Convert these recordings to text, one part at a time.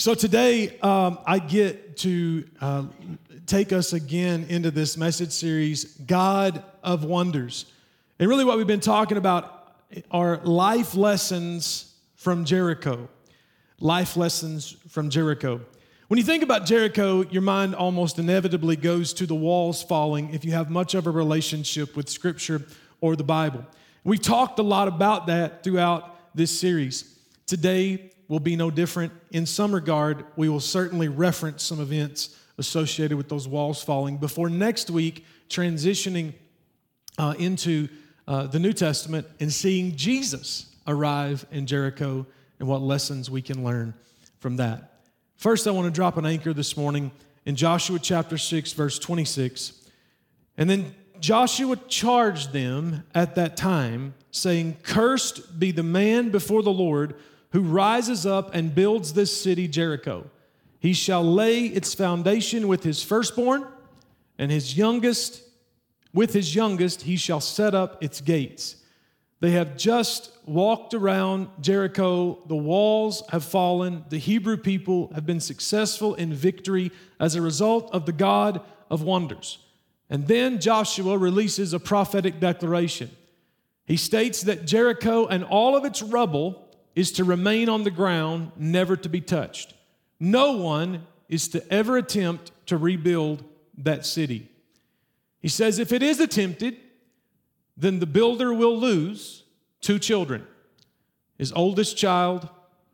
So today, I get to take us again into this message series, God of Wonders. And really what we've been talking about are life lessons from Jericho. Life lessons from Jericho. When you think about Jericho, your mind almost inevitably goes to the walls falling if you have much of a relationship with Scripture or the Bible. We've talked a lot about that throughout this series. Today will be no different. In some regard, we will certainly reference some events associated with those walls falling before next week transitioning into the New Testament and seeing Jesus arrive in Jericho and what lessons we can learn from that. First, I want to drop an anchor this morning in Joshua chapter 6, verse 26. And then Joshua charged them at that time, saying, "Cursed be the man before the Lord who rises up and builds this city Jericho. He shall lay its foundation with his firstborn, and with his youngest he shall set up its gates." They have just walked around Jericho. The walls have fallen. The Hebrew people have been successful in victory as a result of the God of wonders. And then Joshua releases a prophetic declaration. He states that Jericho and all of its rubble is to remain on the ground, never to be touched. No one is to ever attempt to rebuild that city. He says if it is attempted, then the builder will lose two children, his oldest child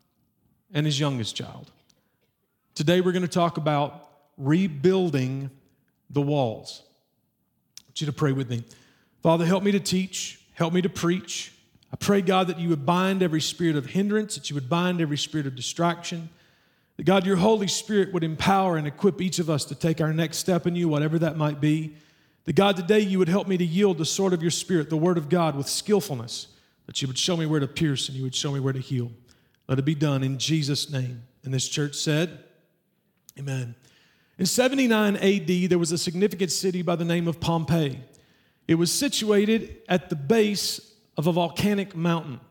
and his youngest child. Today we're going to talk about rebuilding the walls. I want you to pray with me. Father, help me to teach, help me to preach. I pray, God, that you would bind every spirit of hindrance, that you would bind every spirit of distraction, that, God, your Holy Spirit would empower and equip each of us to take our next step in you, whatever that might be. That, God, today you would help me to yield the sword of your Spirit, the word of God, with skillfulness, that you would show me where to pierce and you would show me where to heal. Let it be done in Jesus' name. And this church said, amen. In 79 AD, there was a significant city by the name of Pompeii. It was situated at the base of a volcanic mountain.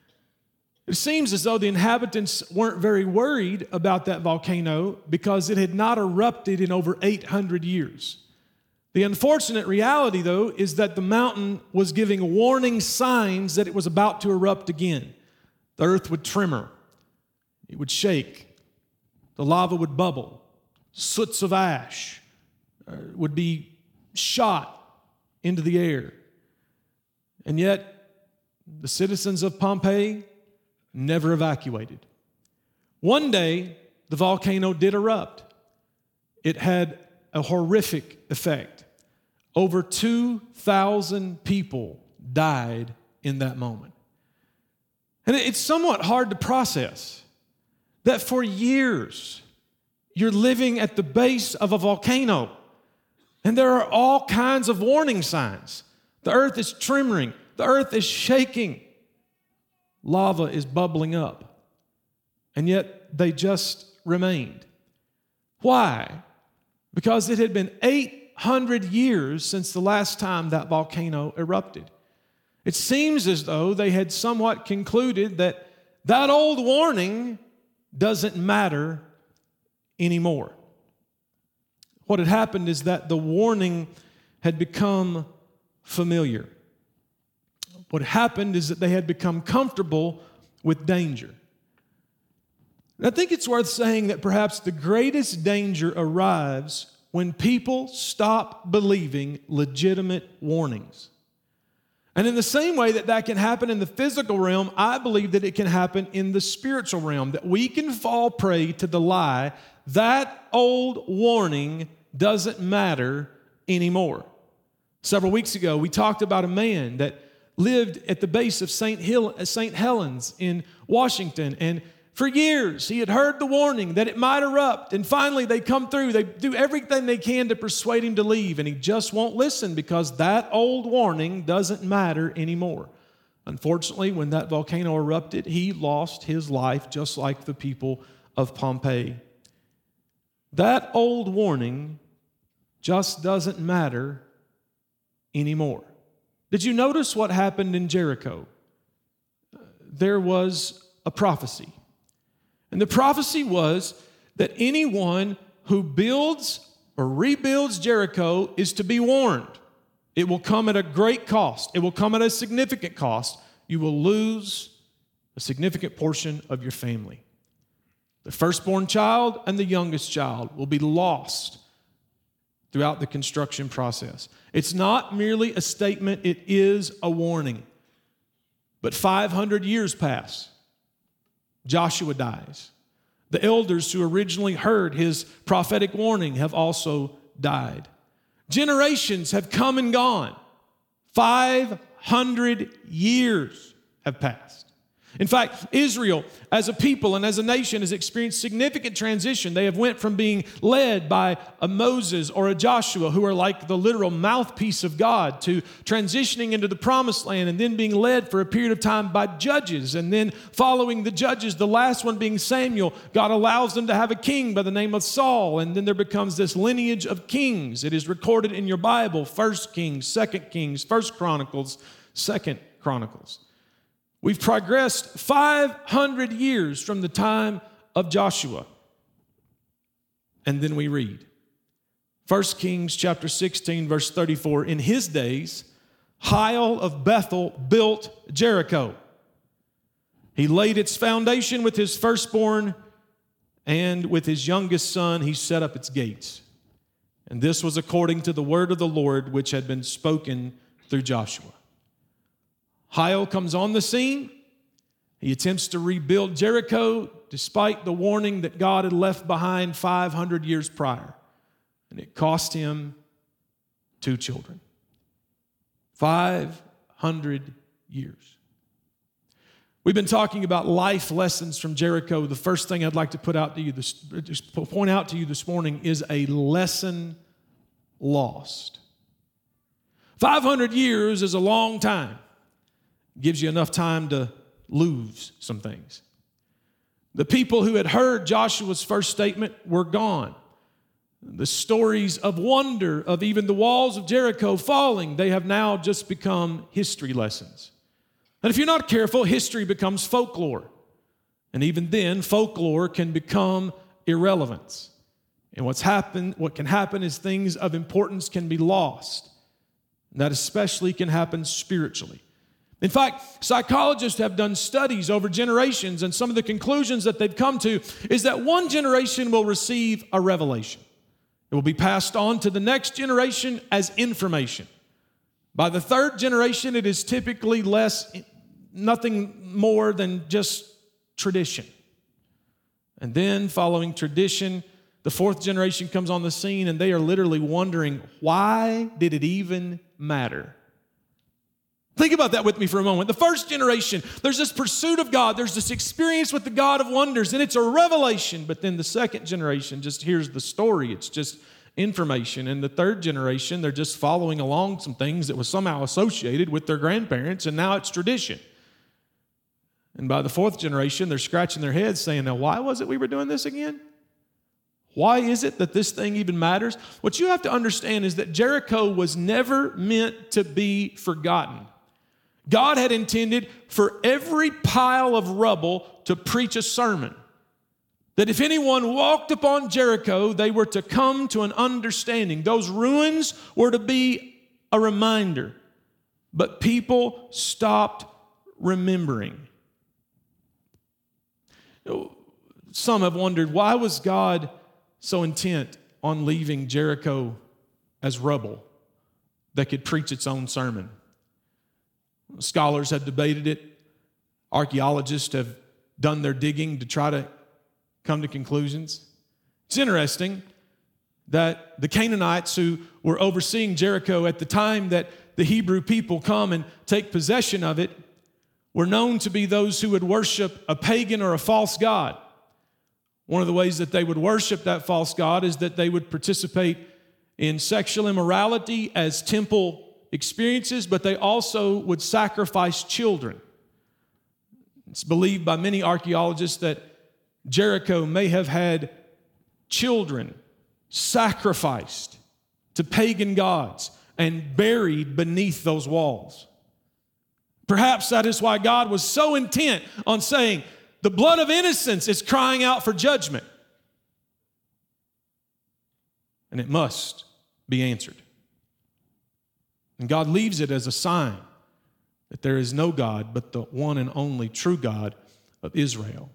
It seems as though the inhabitants weren't very worried about that volcano because it had not erupted in over 800 years. The unfortunate reality, though, is that the mountain was giving warning signs that it was about to erupt again. The earth would tremor. It would shake. The lava would bubble. Soots of ash would be shot into the air. And yet, the citizens of Pompeii never evacuated. One day, the volcano did erupt. It had a horrific effect. Over 2,000 people died in that moment. And it's somewhat hard to process that for years, you're living at the base of a volcano, and there are all kinds of warning signs. The earth is tremoring. The earth is shaking. Lava is bubbling up. And yet they just remained. Why? Because it had been 800 years since the last time that volcano erupted. It seems as though they had somewhat concluded that that old warning doesn't matter anymore. What had happened is that the warning had become familiar. What happened is that they had become comfortable with danger. And I think it's worth saying that perhaps the greatest danger arrives when people stop believing legitimate warnings. And in the same way that that can happen in the physical realm, I believe that it can happen in the spiritual realm, that we can fall prey to the lie, that old warning doesn't matter anymore. Several weeks ago, we talked about a man that lived at the base of St. Helens in Washington. And for years, he had heard the warning that it might erupt. And finally, they come through. They do everything they can to persuade him to leave. And he just won't listen because that old warning doesn't matter anymore. Unfortunately, when that volcano erupted, he lost his life just like the people of Pompeii. That old warning just doesn't matter anymore. Did you notice what happened in Jericho? There was a prophecy. And the prophecy was that anyone who builds or rebuilds Jericho is to be warned. It will come at a great cost. It will come at a significant cost. You will lose a significant portion of your family. The firstborn child and the youngest child will be lost throughout the construction process. It's not merely a statement, it is a warning. But 500 years pass. Joshua dies. The elders who originally heard his prophetic warning have also died. Generations have come and gone. 500 years have passed. In fact, Israel as a people and as a nation has experienced significant transition. They have went from being led by a Moses or a Joshua, who are like the literal mouthpiece of God, to transitioning into the promised land and then being led for a period of time by judges. And then following the judges, the last one being Samuel, God allows them to have a king by the name of Saul. And then there becomes this lineage of kings. It is recorded in your Bible, 1 Kings, 2 Kings, 1 Chronicles, 2 Chronicles. We've progressed 500 years from the time of Joshua. And then we read 1 Kings chapter 16, verse 34. In his days, Hiel of Bethel built Jericho. He laid its foundation with his firstborn, and with his youngest son he set up its gates. And this was according to the word of the Lord, which had been spoken through Joshua. Hiel comes on the scene. He attempts to rebuild Jericho despite the warning that God had left behind 500 years prior. And it cost him 2 children. 500 years. We've been talking about life lessons from Jericho. The first thing I'd like to point out to you this morning is a lesson lost. 500 years is a long time. Gives you enough time to lose some things. The people who had heard Joshua's first statement were gone. The stories of wonder of even the walls of Jericho falling, they have now just become history lessons. And if you're not careful, history becomes folklore. And even then, folklore can become irrelevance. And what can happen is things of importance can be lost. And that especially can happen spiritually. In fact, psychologists have done studies over generations, and some of the conclusions that they've come to is that one generation will receive a revelation. It will be passed on to the next generation as information. By the third generation, it is typically nothing more than just tradition. And then following tradition, the fourth generation comes on the scene, and they are literally wondering, why did it even matter? Think about that with me for a moment. The first generation, there's this pursuit of God. There's this experience with the God of wonders, and it's a revelation. But then the second generation just hears the story. It's just information. And the third generation, they're just following along some things that was somehow associated with their grandparents, and now it's tradition. And by the fourth generation, they're scratching their heads saying, now, why was it we were doing this again? Why is it that this thing even matters? What you have to understand is that Jericho was never meant to be forgotten. God had intended for every pile of rubble to preach a sermon. That if anyone walked upon Jericho, they were to come to an understanding. Those ruins were to be a reminder. But people stopped remembering. Some have wondered, why was God so intent on leaving Jericho as rubble that could preach its own sermon? Scholars have debated it. Archaeologists have done their digging to try to come to conclusions. It's interesting that the Canaanites who were overseeing Jericho at the time that the Hebrew people come and take possession of it were known to be those who would worship a pagan or a false god. One of the ways that they would worship that false god is that they would participate in sexual immorality as temple experiences, but they also would sacrifice children. It's believed by many archaeologists that Jericho may have had children sacrificed to pagan gods and buried beneath those walls. Perhaps that is why God was so intent on saying, The blood of innocence is crying out for judgment. And it must be answered. And God leaves it as a sign that there is no God but the one and only true God of Israel.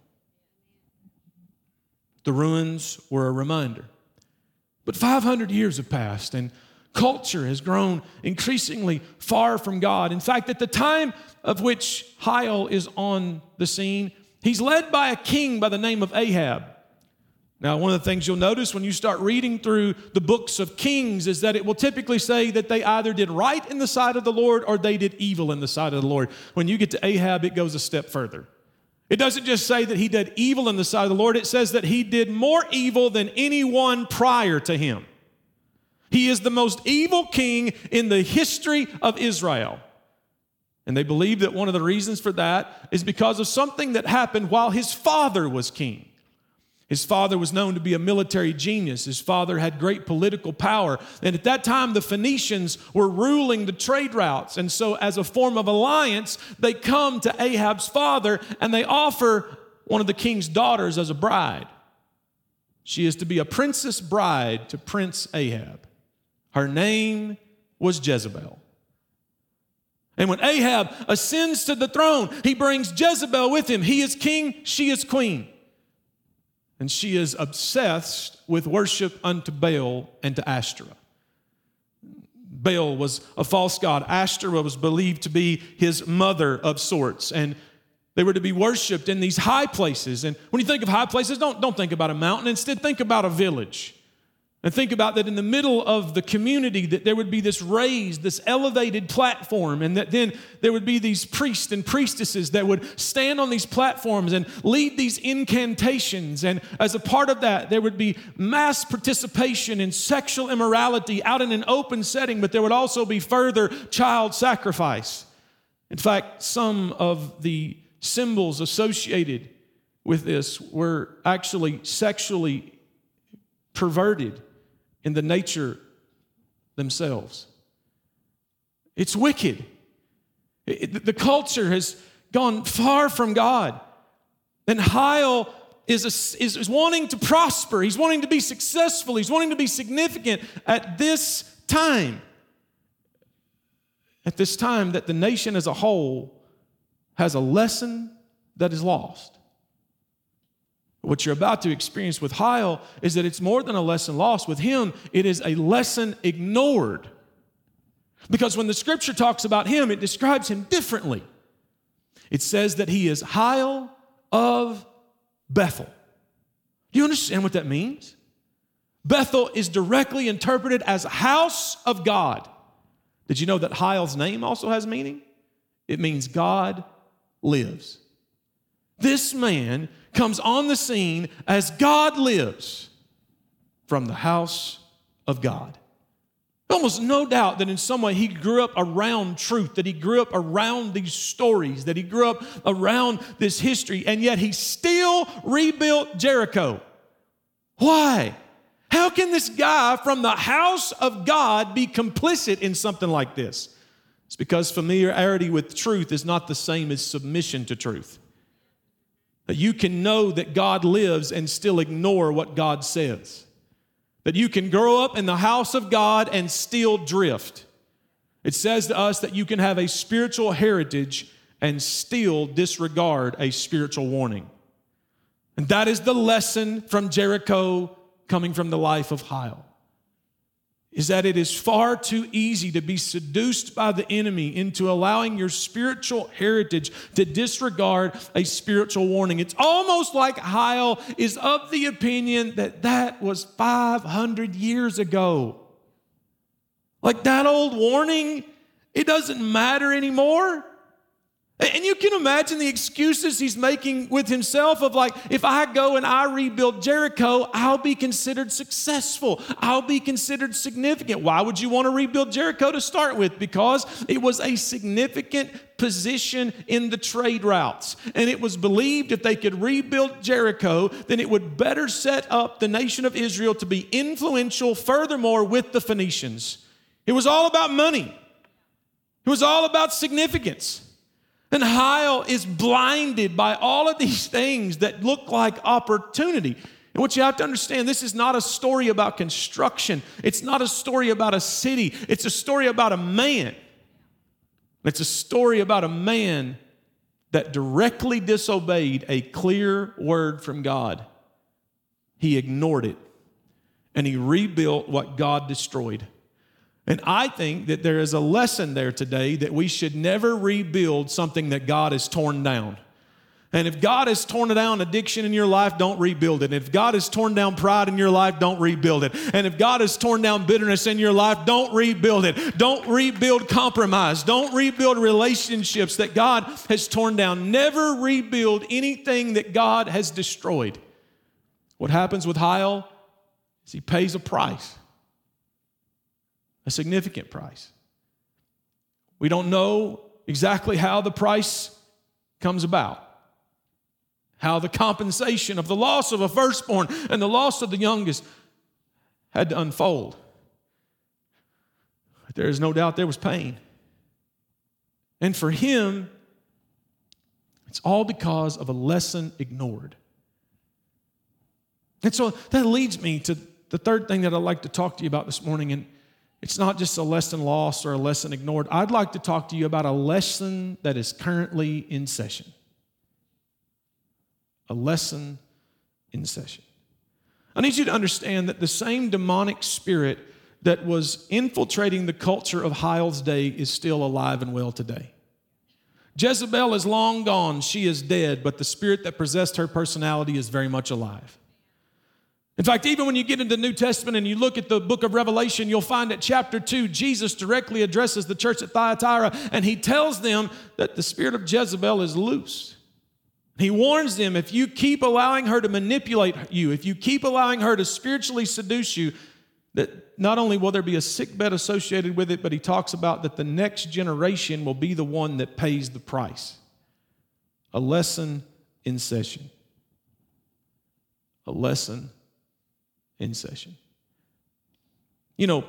The ruins were a reminder. But 500 years have passed, and culture has grown increasingly far from God. In fact, at the time of which Hiel is on the scene, he's led by a king by the name of Ahab. Now, one of the things you'll notice when you start reading through the books of Kings is that it will typically say that they either did right in the sight of the Lord or they did evil in the sight of the Lord. When you get to Ahab, it goes a step further. It doesn't just say that he did evil in the sight of the Lord. It says that he did more evil than anyone prior to him. He is the most evil king in the history of Israel. And they believe that one of the reasons for that is because of something that happened while his father was king. His father was known to be a military genius. His father had great political power. And at that time, the Phoenicians were ruling the trade routes. And so as a form of alliance, they come to Ahab's father and they offer one of the king's daughters as a bride. She is to be a princess bride to Prince Ahab. Her name was Jezebel. And when Ahab ascends to the throne, he brings Jezebel with him. He is king, she is queen. And she is obsessed with worship unto Baal and to Ashtoreth. Baal was a false god. Ashtoreth was believed to be his mother of sorts. And they were to be worshiped in these high places. And when you think of high places, don't think about a mountain. Instead, think about a village. And think about that in the middle of the community that there would be this raised, this elevated platform, and that then there would be these priests and priestesses that would stand on these platforms and lead these incantations. And as a part of that, there would be mass participation in sexual immorality out in an open setting, but there would also be further child sacrifice. In fact, some of the symbols associated with this were actually sexually perverted in the nature themselves. It's wicked. The culture has gone far from God. And Hiel is wanting to prosper. He's wanting to be successful. He's wanting to be significant at this time. At this time that the nation as a whole has a lesson that is lost. What you're about to experience with Hiel is that it's more than a lesson lost. With him, it is a lesson ignored. Because when the scripture talks about him, it describes him differently. It says that he is Hiel of Bethel. Do you understand what that means? Bethel is directly interpreted as house of God. Did you know that Hiel's name also has meaning? It means God lives. This man comes on the scene as God lives from the house of God. Almost no doubt that in some way he grew up around truth, that he grew up around these stories, that he grew up around this history, and yet he still rebuilt Jericho. Why? How can this guy from the house of God be complicit in something like this? It's because familiarity with truth is not the same as submission to truth. That you can know that God lives and still ignore what God says. That you can grow up in the house of God and still drift. It says to us that you can have a spiritual heritage and still disregard a spiritual warning. And that is the lesson from Jericho coming from the life of Hiel. Is that it is far too easy to be seduced by the enemy into allowing your spiritual heritage to disregard a spiritual warning. It's almost like Hiel is of the opinion that that was 500 years ago. Like that old warning, it doesn't matter anymore. And you can imagine the excuses he's making with himself of like, if I go and I rebuild Jericho, I'll be considered successful. I'll be considered significant. Why would you want to rebuild Jericho to start with? Because it was a significant position in the trade routes. And it was believed if they could rebuild Jericho, then it would better set up the nation of Israel to be influential, furthermore, with the Phoenicians. It was all about money. It was all about significance. And Hiel is blinded by all of these things that look like opportunity. And what you have to understand, this is not a story about construction. It's not a story about a city. It's a story about a man. It's a story about a man that directly disobeyed a clear word from God. He ignored it, and he rebuilt what God destroyed. And I think that there is a lesson there today that we should never rebuild something that God has torn down. And if God has torn down addiction in your life, don't rebuild it. If God has torn down pride in your life, don't rebuild it. And if God has torn down bitterness in your life, don't rebuild it. Don't rebuild compromise. Don't rebuild relationships that God has torn down. Never rebuild anything that God has destroyed. What happens with Hiel is he pays a price, a significant price. We don't know exactly how the price comes about, how the compensation of the loss of a firstborn and the loss of the youngest had to unfold. But there is no doubt there was pain. And for him, it's all because of a lesson ignored. And so that leads me to the third thing that I'd like to talk to you about this morning. And it's not just a lesson lost or a lesson ignored. I'd like to talk to you about a lesson that is currently in session. A lesson in session. I need you to understand that the same demonic spirit that was infiltrating the culture of Hiel's day is still alive and well today. Jezebel is long gone. She is dead, but the spirit that possessed her personality is very much alive. In fact, even when you get into the New Testament and you look at the book of Revelation, you'll find at chapter 2, Jesus directly addresses the church at Thyatira, and he tells them that the spirit of Jezebel is loose. He warns them, if you keep allowing her to manipulate you, if you keep allowing her to spiritually seduce you, that not only will there be a sickbed associated with it, but he talks about that the next generation will be the one that pays the price. A lesson in session. A lesson in session. You know,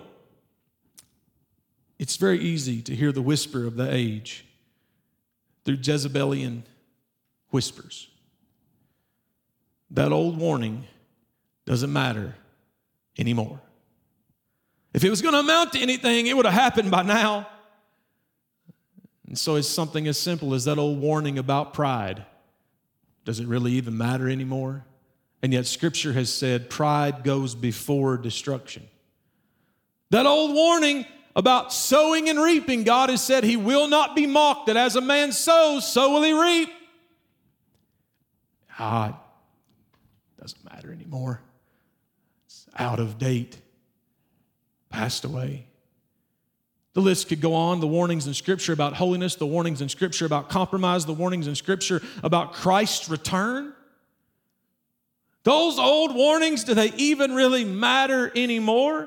it's very easy to hear the whisper of the age through Jezebelian whispers. That old warning doesn't matter anymore. If it was going to amount to anything, it would have happened by now. And so it's something as simple as that old warning about pride. Does it really even matter anymore? And yet Scripture has said pride goes before destruction. That old warning about sowing and reaping, God has said he will not be mocked, that as a man sows, so will he reap. It doesn't matter anymore. It's out of date, passed away. The list could go on. The warnings in Scripture about holiness, the warnings in Scripture about compromise, the warnings in Scripture about Christ's return. Those old warnings, do they even really matter anymore?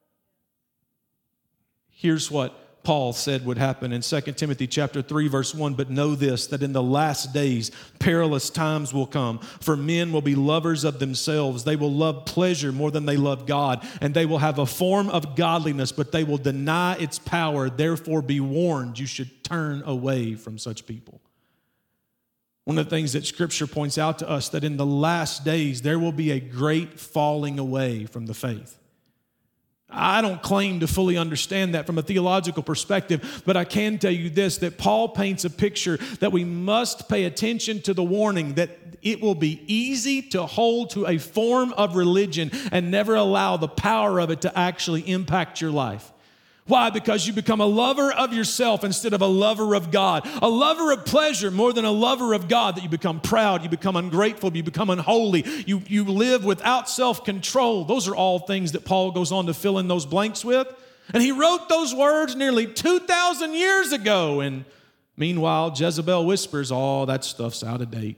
Here's what Paul said would happen in 2 Timothy chapter 3, verse 1. But know this, that in the last days perilous times will come. For men will be lovers of themselves. They will love pleasure more than they love God. And they will have a form of godliness, but they will deny its power. Therefore be warned, you should turn away from such people. One of the things that Scripture points out to us, that in the last days there will be a great falling away from the faith. I don't claim to fully understand that from a theological perspective, but I can tell you this, that Paul paints a picture that we must pay attention to the warning that it will be easy to hold to a form of religion and never allow the power of it to actually impact your life. Why? Because you become a lover of yourself instead of a lover of God. A lover of pleasure more than a lover of God, that you become proud, you become ungrateful, you become unholy, you live without self-control. Those are all things that Paul goes on to fill in those blanks with. And he wrote those words nearly 2,000 years ago. And meanwhile, Jezebel whispers, oh, that stuff's out of date.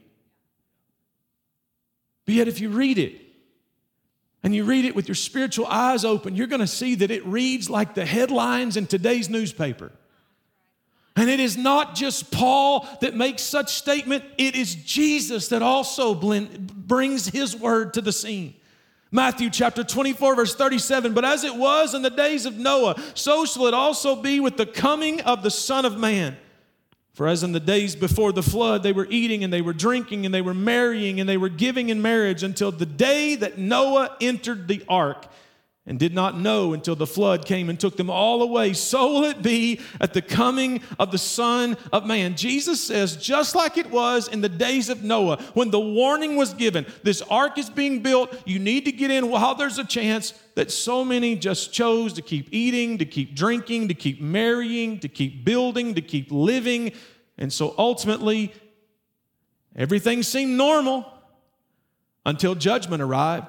But yet if you read it, and you read it with your spiritual eyes open, you're going to see that it reads like the headlines in today's newspaper. And it is not just Paul that makes such statement. It is Jesus that also brings his word to the scene. Matthew chapter 24, verse 37, but as it was in the days of Noah, so shall it also be with the coming of the Son of Man. For as in the days before the flood, they were eating and they were drinking and they were marrying and they were giving in marriage until the day that Noah entered the ark, and did not know until the flood came and took them all away. So will it be at the coming of the Son of Man. Jesus says, just like it was in the days of Noah, when the warning was given, this ark is being built, you need to get in while there's a chance, that so many just chose to keep eating, to keep drinking, to keep marrying, to keep building, to keep living. And so ultimately, everything seemed normal until judgment arrived.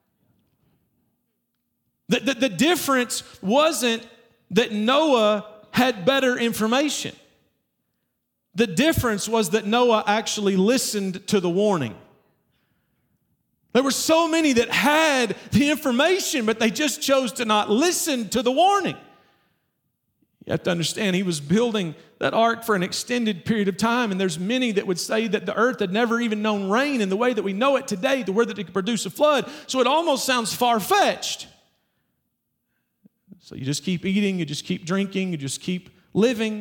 The difference wasn't that Noah had better information. The difference was that Noah actually listened to the warning. There were so many that had the information, but they just chose to not listen to the warning. You have to understand, he was building that ark for an extended period of time, and there's many that would say that the earth had never even known rain in the way that we know it today, to where that it could produce a flood. So it almost sounds far-fetched. So you just keep eating, you just keep drinking, you just keep living.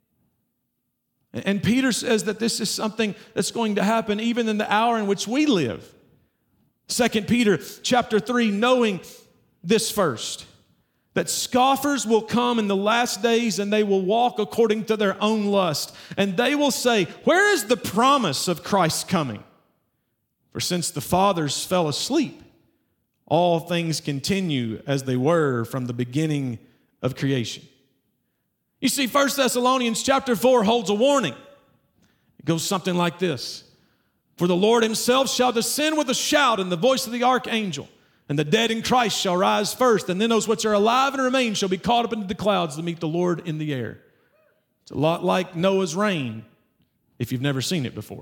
And Peter says that this is something that's going to happen even in the hour in which we live. 2 Peter chapter 3, knowing this first, that scoffers will come in the last days and they will walk according to their own lust. And they will say, where is the promise of Christ's coming? For since the fathers fell asleep, all things continue as they were from the beginning of creation. You see, 1 Thessalonians chapter 4 holds a warning. It goes something like this. For the Lord himself shall descend with a shout and the voice of the archangel, and the dead in Christ shall rise first, and then those which are alive and remain shall be caught up into the clouds to meet the Lord in the air. It's a lot like Noah's rain, if you've never seen it before.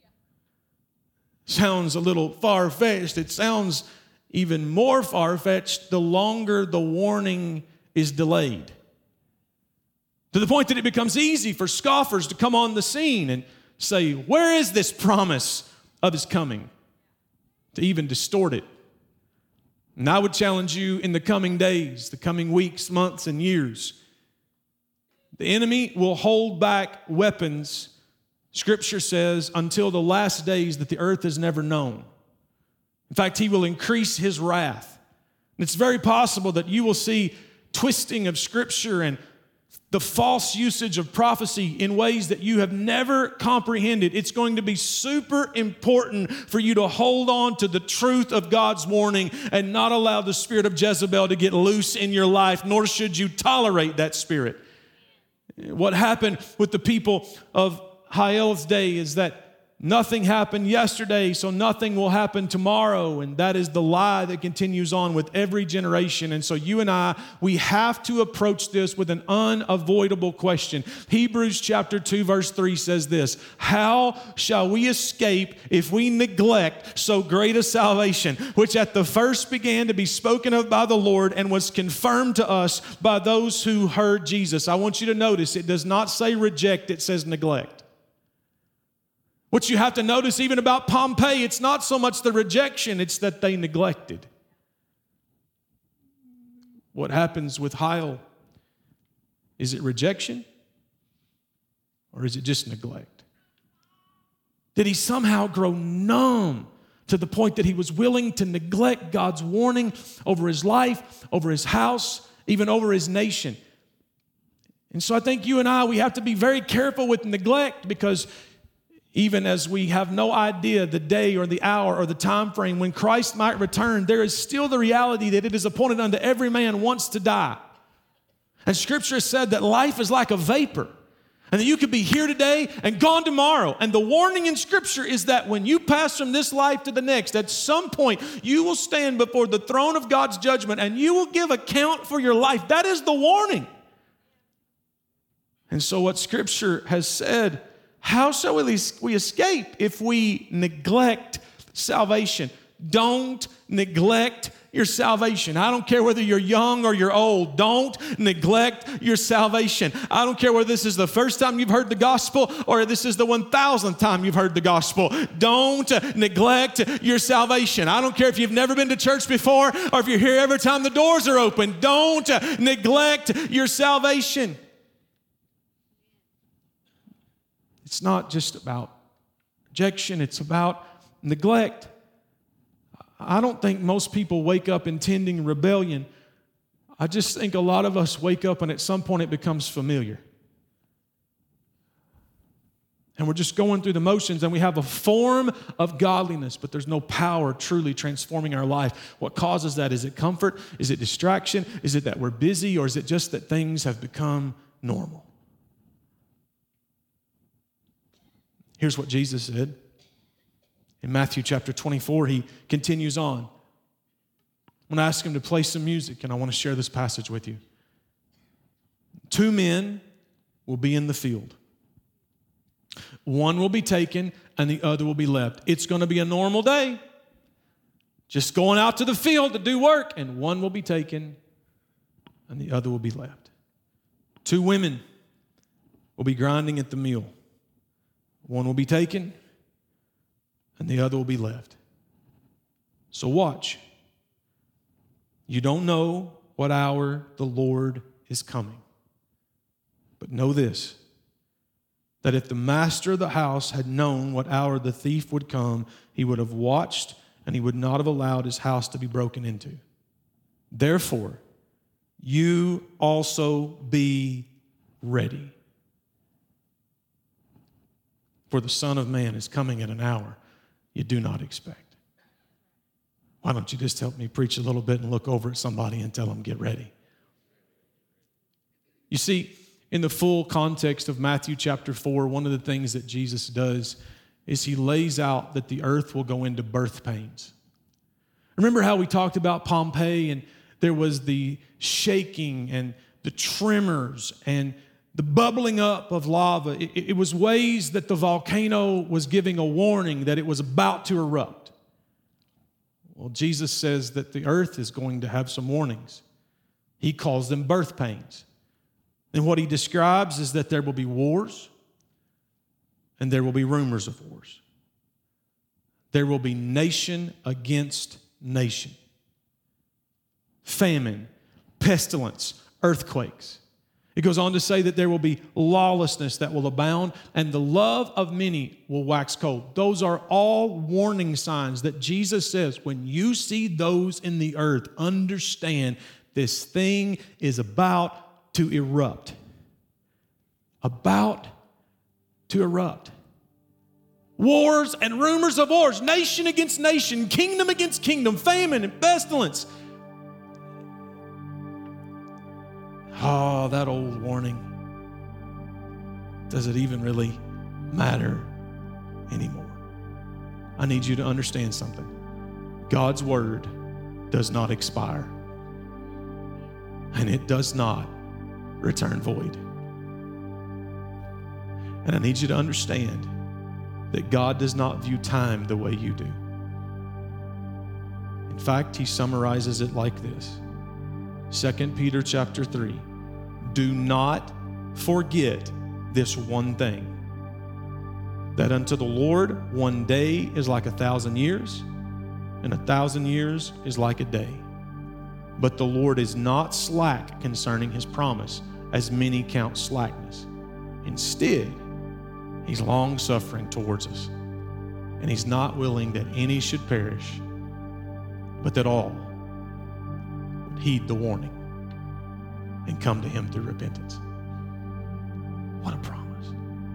Sounds a little far-fetched. It sounds even more far-fetched the longer the warning is delayed. To the point that it becomes easy for scoffers to come on the scene and say, where is this promise of his coming? To even distort it. And I would challenge you in the coming days, the coming weeks, months, and years, the enemy will hold back weapons, Scripture says, until the last days that the earth has never known. In fact, he will increase his wrath. And it's very possible that you will see twisting of Scripture and the false usage of prophecy in ways that you have never comprehended. It's going to be super important for you to hold on to the truth of God's warning and not allow the spirit of Jezebel to get loose in your life, nor should you tolerate that spirit. What happened with the people of Hiel's day is that nothing happened yesterday, so nothing will happen tomorrow. And that is the lie that continues on with every generation. And so you and I, we have to approach this with an unavoidable question. Hebrews chapter 2, verse 3 says this, how shall we escape if we neglect so great a salvation, which at the first began to be spoken of by the Lord and was confirmed to us by those who heard Jesus? I want you to notice it does not say reject, it says neglect. What you have to notice even about Pompeii, it's not so much the rejection, it's that they neglected. What happens with Hiel? Is it rejection? Or is it just neglect? Did he somehow grow numb to the point that he was willing to neglect God's warning over his life, over his house, even over his nation? And so I think you and I, we have to be very careful with neglect, because even as we have no idea the day or the hour or the time frame when Christ might return, there is still the reality that it is appointed unto every man once to die. And Scripture said that life is like a vapor, and that you could be here today and gone tomorrow. And the warning in Scripture is that when you pass from this life to the next, at some point you will stand before the throne of God's judgment and you will give account for your life. That is the warning. And so what Scripture has said, how shall we escape if we neglect salvation? Don't neglect your salvation. I don't care whether you're young or you're old. Don't neglect your salvation. I don't care whether this is the first time you've heard the gospel or this is the 1,000th time you've heard the gospel. Don't neglect your salvation. I don't care if you've never been to church before or if you're here every time the doors are open. Don't neglect your salvation. It's not just about rejection, it's about neglect. I don't think most people wake up intending rebellion. I just think a lot of us wake up and at some point it becomes familiar. And we're just going through the motions and we have a form of godliness, but there's no power truly transforming our life. What causes that? Is it comfort? Is it distraction? Is it that we're busy? Or is it just that things have become normal? Here's what Jesus said. In Matthew chapter 24, he continues on. I'm going to ask him to play some music, and I want to share this passage with you. 2 men will be in the field. One will be taken, and the other will be left. It's going to be a normal day. Just going out to the field to do work, and one will be taken, and the other will be left. 2 women will be grinding at the mill. One will be taken, and the other will be left. So watch. You don't know what hour the Lord is coming. But know this, that if the master of the house had known what hour the thief would come, he would have watched and he would not have allowed his house to be broken into. Therefore, you also be ready. For the Son of Man is coming at an hour you do not expect. Why don't you just help me preach a little bit and look over at somebody and tell them, get ready. You see, in the full context of Matthew chapter 4, one of the things that Jesus does is he lays out that the earth will go into birth pains. Remember how we talked about Pompeii and there was the shaking and the tremors and the bubbling up of lava. It was ways that the volcano was giving a warning that it was about to erupt. Well, Jesus says that the earth is going to have some warnings. He calls them birth pains. And what he describes is that there will be wars and there will be rumors of wars. There will be nation against nation. Famine, pestilence, earthquakes. It goes on to say that there will be lawlessness that will abound and the love of many will wax cold. Those are all warning signs that Jesus says, when you see those in the earth, understand this thing is about to erupt. About to erupt. Wars and rumors of wars, nation against nation, kingdom against kingdom, famine and pestilence. Oh, that old warning. Does it even really matter anymore? I need you to understand something. God's word does not expire. And it does not return void. And I need you to understand that God does not view time the way you do. In fact, he summarizes it like this. 2 Peter chapter 3. Do not forget this one thing, that unto the Lord 1 day is like 1,000 years, and 1,000 years is like a day. But the Lord is not slack concerning his promise, as many count slackness. Instead, he's long-suffering towards us, and he's not willing that any should perish, but that all would heed the warning and come to him through repentance. What a promise.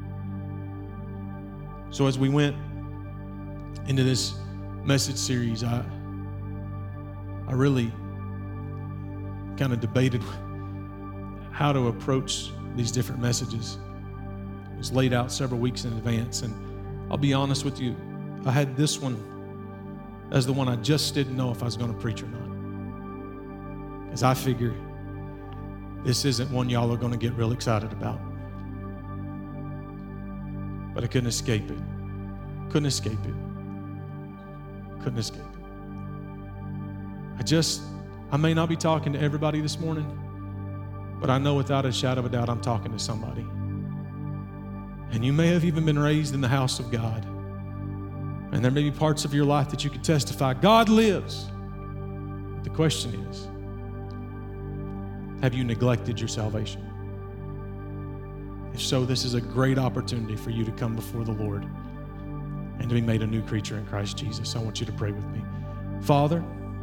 So as we went into this message series, I really kind of debated how to approach these different messages. It was laid out several weeks in advance, and I'll be honest with you, I had this one as the one I just didn't know if I was going to preach or not. Because I figure this isn't one y'all are going to get real excited about. But I couldn't escape it. Couldn't escape it. Couldn't escape it. I may not be talking to everybody this morning, but I know without a shadow of a doubt I'm talking to somebody. And you may have even been raised in the house of God. And there may be parts of your life that you could testify, God lives. But the question is, have you neglected your salvation? If so, this is a great opportunity for you to come before the Lord and to be made a new creature in Christ Jesus. I want you to pray with me. Father,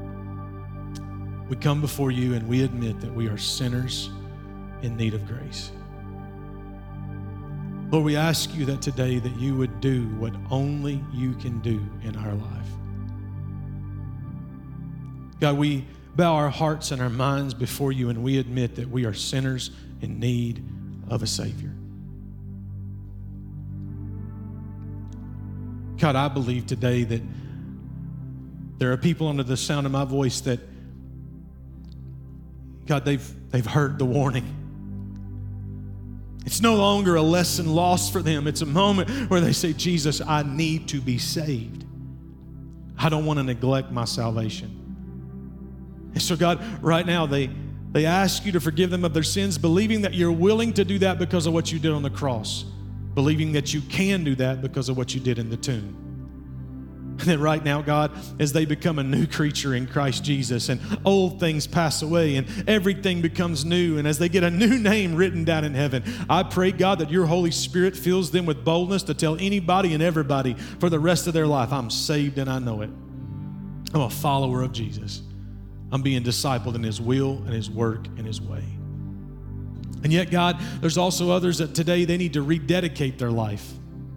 we come before you and we admit that we are sinners in need of grace. Lord, we ask you that today that you would do what only you can do in our life. God, we bow our hearts and our minds before you and we admit that we are sinners in need of a Savior. God, I believe today that there are people under the sound of my voice that, God, they've heard the warning. It's no longer a lesson lost for them. It's a moment where they say, Jesus, I need to be saved. I don't want to neglect my salvation. And so, God, right now, they ask you to forgive them of their sins, believing that you're willing to do that because of what you did on the cross, believing that you can do that because of what you did in the tomb. And then right now, God, as they become a new creature in Christ Jesus and old things pass away and everything becomes new, and as they get a new name written down in heaven, I pray, God, that your Holy Spirit fills them with boldness to tell anybody and everybody for the rest of their life, I'm saved and I know it. I'm a follower of Jesus. I'm being discipled in his will and his work and his way. And yet, God, there's also others that today they need to rededicate their life.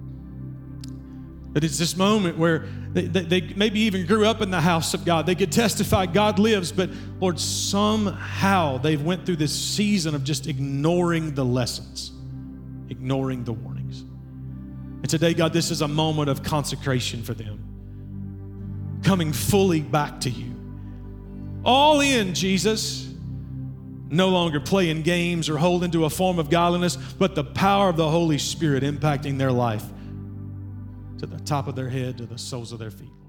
That it's this moment where they maybe even grew up in the house of God. They could testify God lives, but Lord, somehow they've went through this season of just ignoring the lessons, ignoring the warnings. And today, God, this is a moment of consecration for them, coming fully back to you. All in, Jesus. No longer playing games or holding to a form of godliness, but the power of the Holy Spirit impacting their life to the top of their head, to the soles of their feet.